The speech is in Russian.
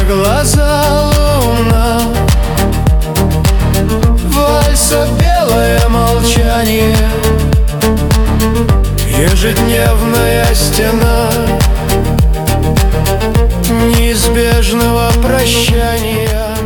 глаза луна, вальса белое молчание, ежедневная стена неизбежного прощания.